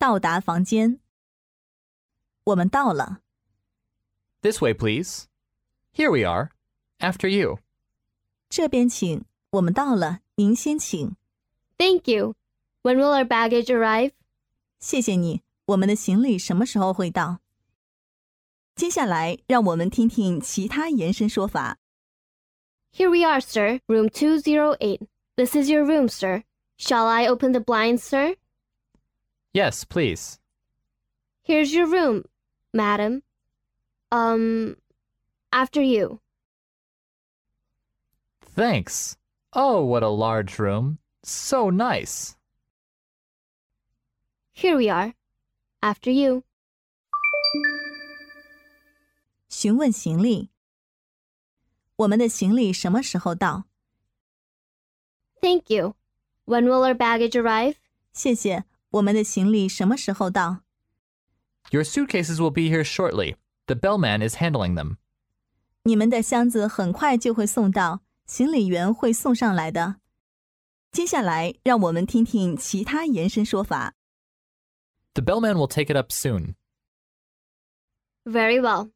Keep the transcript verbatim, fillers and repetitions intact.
到达房间。我们到了。 This way, please. Here we are. After you. 这边请。我们到了，您先请。 Thank you. When will our baggage arrive? 谢谢你。我们的行李什么时候会到？接下来，让我们听听其他延伸说法。 Here we are, sir. Room two oh eight. This is your room, sir. Shall I open the blinds, sir? Yes, please. Here's your room, madam. Um, after you. Thanks. Oh, what a large room. So nice. Here we are. After you. 询问行李。我们的行李什么时候到？ Thank you. When will our baggage arrive? 谢谢。我们的行李什么时候到？ Your suitcases will be here shortly. The bellman is handling them. 你们的箱子很快就会送到，行李员会送上来的。接下来，让我们听听其他延伸说法。 The bellman will take it up soon. Very well.